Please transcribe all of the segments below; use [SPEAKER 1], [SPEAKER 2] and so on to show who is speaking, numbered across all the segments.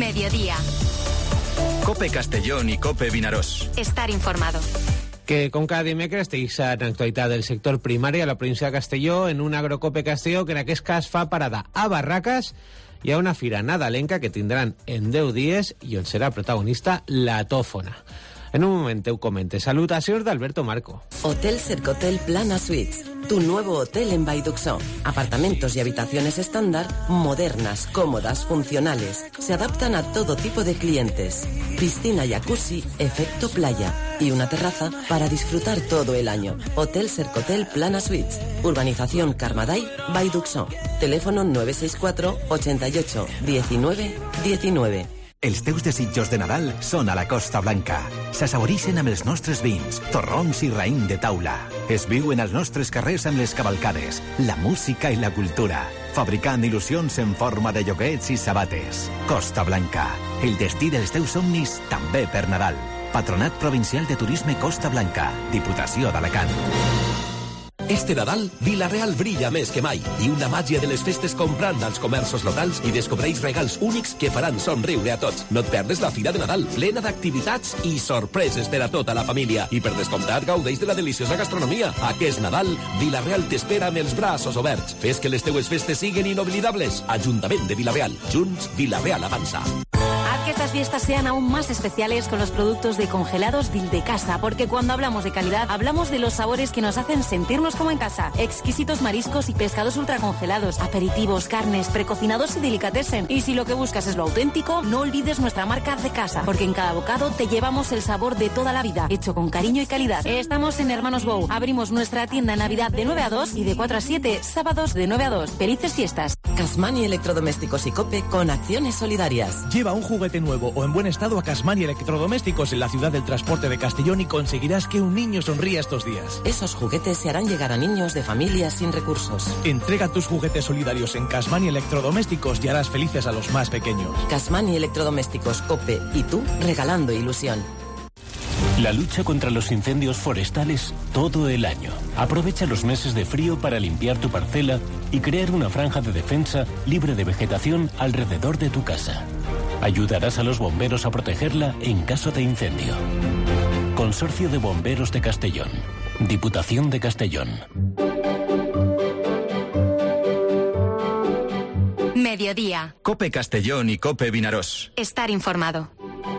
[SPEAKER 1] Mediodía.
[SPEAKER 2] COPE Castellón i COPE Vinaròs.
[SPEAKER 1] Estar informado.
[SPEAKER 3] Que com cada dimecres tenéis en actualitat del sector primari a la província de Castelló en un Agrocope Castelló que en aquest cas fa parada a Barracas i a una fira nadalenca que tindran en 10 dies i on serà protagonista la Tòfona. En un moment te ho comente. Salutacions d'Alberto Marco.
[SPEAKER 4] Hotel Cercotel Plana Suites, tu nuevo hotel en Vallduxó. Apartamentos y habitaciones estándar, modernas, cómodas, funcionales. Se adaptan a todo tipo de clientes. Piscina, jacuzzi, efecto playa. Y una terraza para disfrutar todo el año. Hotel Cercotel Plana Suites. Urbanización Carmaday, Vallduxó. Teléfono 964 88 19 19.
[SPEAKER 5] Els teus desitjos de Nadal són a la Costa Blanca. S'assaborixen amb els nostres vins, torrons i raïm de taula. Es viuen als nostres carrers amb les cavalcades, la música i la cultura, fabricant il·lusions en forma de lloguets i sabates. Costa Blanca, el destí dels teus somnis també per Nadal. Patronat Provincial de Turisme Costa Blanca, Diputació d'Alacant.
[SPEAKER 6] Este Nadal, Vila-real brilla més que mai i una màgia de les festes comprant als comerços locals i descobreix regals únics que faran somriure a tots. No et perdes la Fira de Nadal, plena d'activitats i sorpreses per a tota la família. I per descomptat, gaudeix de la deliciosa gastronomia. Aquest Nadal, Vila-real t'espera amb els braços oberts. Fes que les teues festes siguin inoblidables. Ajuntament de Vila-real. Junts, Vila-real avança.
[SPEAKER 1] Haz que estas fiestas sean aún más especiales con los productos de congelados Dildecasa, porque cuando hablamos de calidad, hablamos de los sabores que nos hacen sentirnos como en casa. Exquisitos mariscos y pescados ultracongelados, aperitivos, carnes, precocinados y delicatessen. Y si lo que buscas es lo auténtico, no olvides nuestra marca de casa, porque en cada bocado te llevamos el sabor de toda la vida, hecho con cariño y calidad. Estamos en Hermanos Bou. Abrimos nuestra tienda en Navidad de 9 a 2 y de 4 a 7, sábados de 9 a 2. Felices fiestas.
[SPEAKER 4] Casmani Electrodomésticos y COPE con acciones solidarias.
[SPEAKER 7] Lleva un juguete nuevo o en buen estado a Casmani Electrodomésticos en la ciudad del transporte de Castellón y conseguirás que un niño sonría estos días.
[SPEAKER 4] Esos juguetes se harán llegar a niños de familias sin recursos.
[SPEAKER 7] Entrega tus juguetes solidarios en Casmani Electrodomésticos y harás felices a los más pequeños.
[SPEAKER 4] Casmani Electrodomésticos, COPE y tú regalando ilusión.
[SPEAKER 8] La lucha contra los incendios forestales todo el año. Aprovecha los meses de frío para limpiar tu parcela y crear una franja de defensa libre de vegetación alrededor de tu casa. Ayudarás a los bomberos a protegerla en caso de incendio. Consorcio de Bomberos de Castellón. Diputación de Castellón.
[SPEAKER 1] Mediodía.
[SPEAKER 2] COPE Castellón y COPE Vinaròs.
[SPEAKER 1] Estar informado.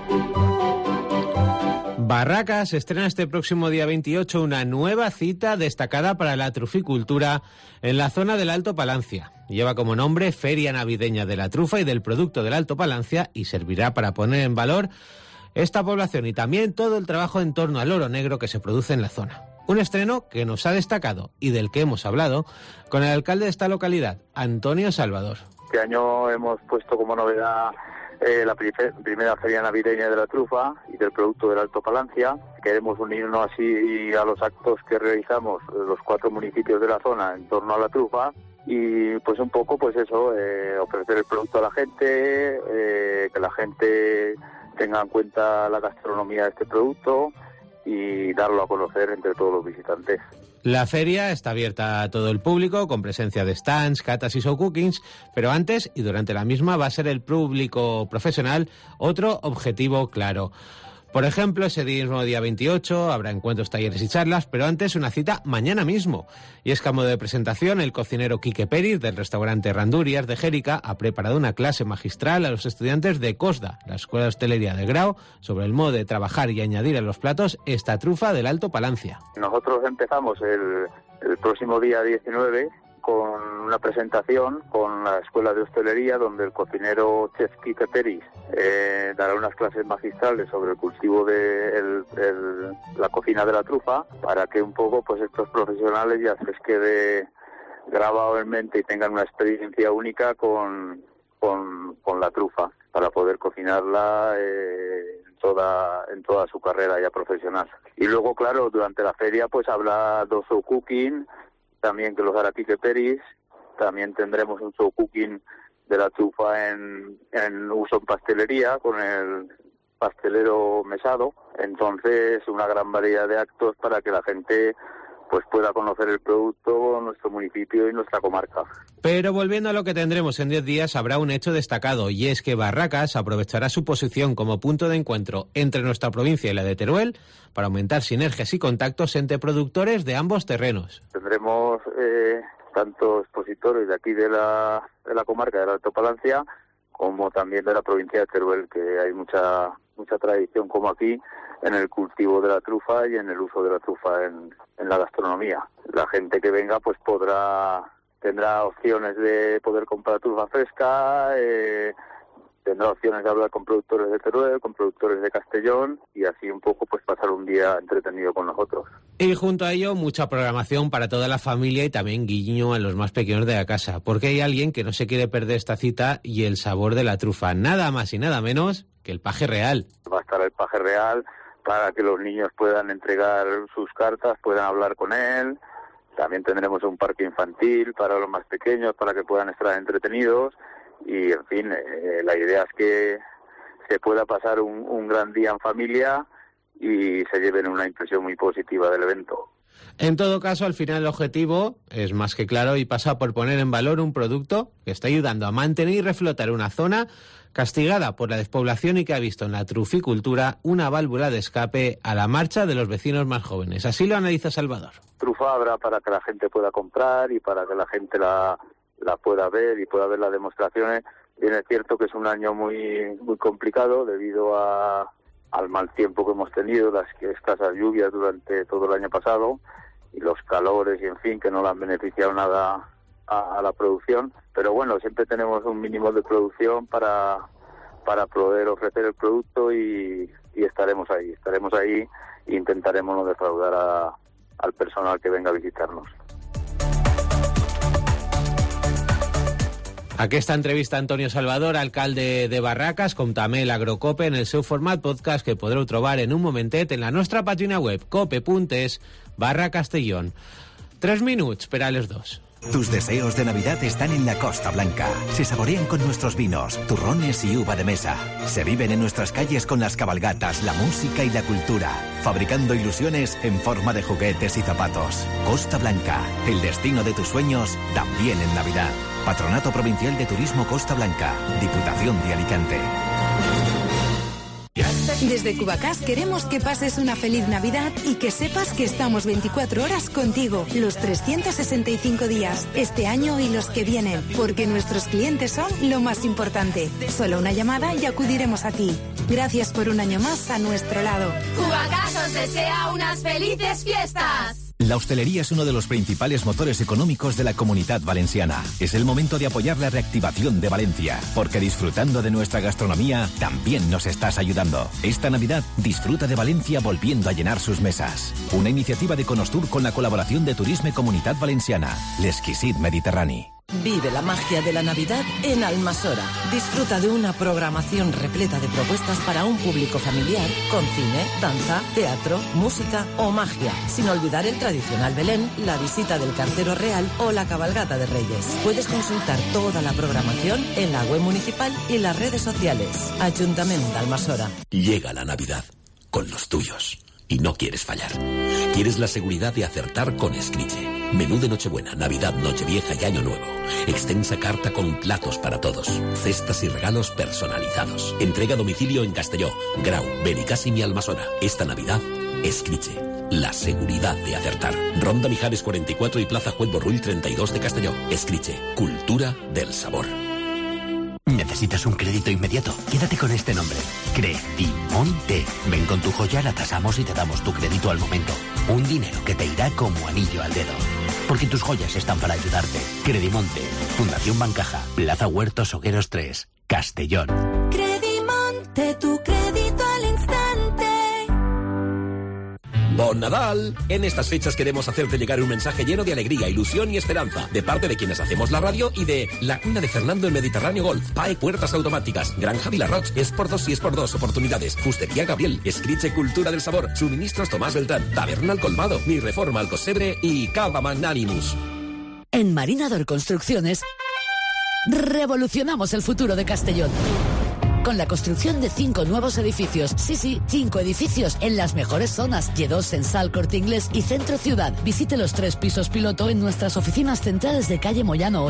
[SPEAKER 3] Barracas estrena este próximo día 28 una nueva cita destacada para la truficultura en la zona del Alto Palancia. Lleva como nombre Feria Navideña de la Trufa y del Producto del Alto Palancia y servirá para poner en valor esta población y también todo el trabajo en torno al oro negro que se produce en la zona. Un estreno que nos ha destacado y del que hemos hablado con el alcalde de esta localidad, Antonio Salvador.
[SPEAKER 9] Este año hemos puesto como novedad la primera feria navideña de la trufa y del producto del Alto Palancia. Queremos unirnos así a los actos que realizamos los 4 municipios de la zona en torno a la trufa y pues un poco pues eso, ofrecer el producto a la gente, que la gente tenga en cuenta la gastronomía de este producto y darlo a conocer entre todos los visitantes.
[SPEAKER 3] La feria está abierta a todo el público, con presencia de stands, catas y show cookings, pero antes y durante la misma va a ser el público profesional otro objetivo claro. Por ejemplo, ese mismo día 28 habrá encuentros, talleres y charlas, pero antes una cita mañana mismo. Y es que a modo de presentación, el cocinero Quique Peris, del restaurante Randurias de Jérica, ha preparado una clase magistral a los estudiantes de COSDA, la Escuela de Hostelería de Grau, sobre el modo de trabajar y añadir a los platos esta trufa del Alto Palancia.
[SPEAKER 9] Nosotros empezamos el próximo día 19 con una presentación con la Escuela de Hostelería, donde el cocinero chef Quique Peris dará unas clases magistrales sobre el cultivo de la cocina de la trufa, para que un poco pues estos profesionales ya se les quede grabado en mente y tengan una experiencia única con la trufa, para poder cocinarla en toda su carrera ya profesional. Y luego, claro, durante la feria pues habrá 2 show cooking, también que los hará Quique Peris. También tendremos un show cooking de la trufa en uso en pastelería con el pastelero Mesado. Entonces, una gran variedad de actos para que la gente pues pueda conocer el producto, nuestro municipio y nuestra comarca.
[SPEAKER 3] Pero volviendo a lo que tendremos en 10 días, habrá un hecho destacado, y es que Barracas aprovechará su posición como punto de encuentro entre nuestra provincia y la de Teruel para aumentar sinergias y contactos entre productores de ambos terrenos.
[SPEAKER 9] Tendremos tanto expositores de aquí de la comarca del Alto Palancia como también de la provincia de Teruel, que hay mucha tradición como aquí en el cultivo de la trufa y en el uso de la trufa en la gastronomía. La gente que venga pues tendrá opciones de poder comprar trufa fresca, tendrá opciones de hablar con productores de Teruel, con productores de Castellón, y así un poco pues pasar un día entretenido con nosotros.
[SPEAKER 3] Y junto a ello, mucha programación para toda la familia y también guiño a los más pequeños de la casa, porque hay alguien que no se quiere perder esta cita y el sabor de la trufa, nada más y nada menos que el paje real.
[SPEAKER 9] Va a estar el paje real para que los niños puedan entregar sus cartas, puedan hablar con él. También tendremos un parque infantil para los más pequeños, para que puedan estar entretenidos. Y, en fin, la idea es que se pueda pasar un gran día en familia y se lleven una impresión muy positiva del evento.
[SPEAKER 3] En todo caso, al final el objetivo es más que claro y pasa por poner en valor un producto que está ayudando a mantener y reflotar una zona castigada por la despoblación y que ha visto en la truficultura una válvula de escape a la marcha de los vecinos más jóvenes. Así lo analiza Salvador.
[SPEAKER 9] Trufa habrá para que la gente pueda comprar y para que la gente la pueda ver y pueda ver las demostraciones. Bien, es cierto que es un año muy complicado debido al mal tiempo que hemos tenido, las escasas lluvias durante todo el año pasado y los calores y, en fin, que no le han beneficiado nada a la producción. Pero bueno, siempre tenemos un mínimo de producción para poder ofrecer el producto y estaremos ahí e intentaremos no defraudar al personal que venga a visitarnos.
[SPEAKER 3] Aquesta entrevista a Antonio Salvador, alcalde de Barracas, com també l'Agrocope en el seu format podcast que podreu trobar en un momentet en la nostra pàgina web cope.es/Castellón. 3 minuts per a les 2.
[SPEAKER 5] Tus deseos de Navidad están en la Costa Blanca. Se saborean con nuestros vinos, turrones y uva de mesa. Se viven en nuestras calles con las cabalgatas, la música y la cultura, fabricando ilusiones en forma de juguetes y zapatos. Costa Blanca, el destino de tus sueños, también en Navidad. Patronato Provincial de Turismo Costa Blanca, Diputación de Alicante.
[SPEAKER 10] Desde Cubacas queremos que pases una feliz Navidad y que sepas que estamos 24 horas contigo, los 365 días, este año y los que vienen, porque nuestros clientes son lo más importante. Solo una llamada y acudiremos a ti. Gracias por un año más a nuestro lado.
[SPEAKER 11] Cubacas os desea unas felices fiestas.
[SPEAKER 5] La hostelería es uno de los principales motores económicos de la Comunidad Valenciana. Es el momento de apoyar la reactivación de Valencia, porque disfrutando de nuestra gastronomía también nos estás ayudando. Esta Navidad disfruta de Valencia volviendo a llenar sus mesas. Una iniciativa de Conostur con la colaboración de Turisme Comunitat Valenciana, l'Exquisit Mediterrani.
[SPEAKER 4] Vive la magia de la Navidad en Almasora. Disfruta de una programación repleta de propuestas para un público familiar, con cine, danza, teatro, música o magia. Sin olvidar el tradicional Belén, la visita del cartero real o la cabalgata de Reyes. Puedes consultar toda la programación en la web municipal y las redes sociales. Ayuntamiento de Almasora.
[SPEAKER 6] Llega la Navidad con los tuyos y no quieres fallar. Quieres la seguridad de acertar con Escriche. Menú de Nochebuena, Navidad, Nochevieja y Año Nuevo. Extensa carta con platos para todos. Cestas y regalos personalizados. Entrega a domicilio en Castelló, Grau, Benicàssim y Almasora. Esta Navidad, Escriche. La seguridad de acertar. Ronda Mijares 44 y Plaza Juez Borrull 32 de Castelló. Escriche. Cultura del sabor.
[SPEAKER 12] ¿Necesitas un crédito inmediato? Quédate con este nombre. Credimonte. Ven con tu joya, la tasamos y te damos tu crédito al momento. Un dinero que te irá como anillo al dedo. Porque tus joyas están para ayudarte. Credimonte. Fundación Bancaja. Plaza Huertos Hogueros 3. Castellón.
[SPEAKER 11] Credimonte, tu crédito al instante.
[SPEAKER 6] ¡Bon Nadal! En estas fechas queremos hacerte llegar un mensaje lleno de alegría, ilusión y esperanza, de parte de quienes hacemos la radio y de La Cuna de Fernando en Mediterráneo Golf, PAE Puertas Automáticas, Granja Vilarroch, es por 2 y es por 2 oportunidades, Fustería Gabriel, Escriche Cultura del Sabor, Suministros Tomás Beltrán, Taberna al Colmado, Mi Reforma al Cosebre y Cava Magnanimus.
[SPEAKER 13] En Marinador Construcciones revolucionamos el futuro de Castellón. con la construcción de 5 nuevos edificios. Sí, 5 edificios en las mejores zonas. Y2, Sensal, Corte Inglés y Centro Ciudad. Visite los 3 pisos piloto en nuestras oficinas centrales de calle Moyano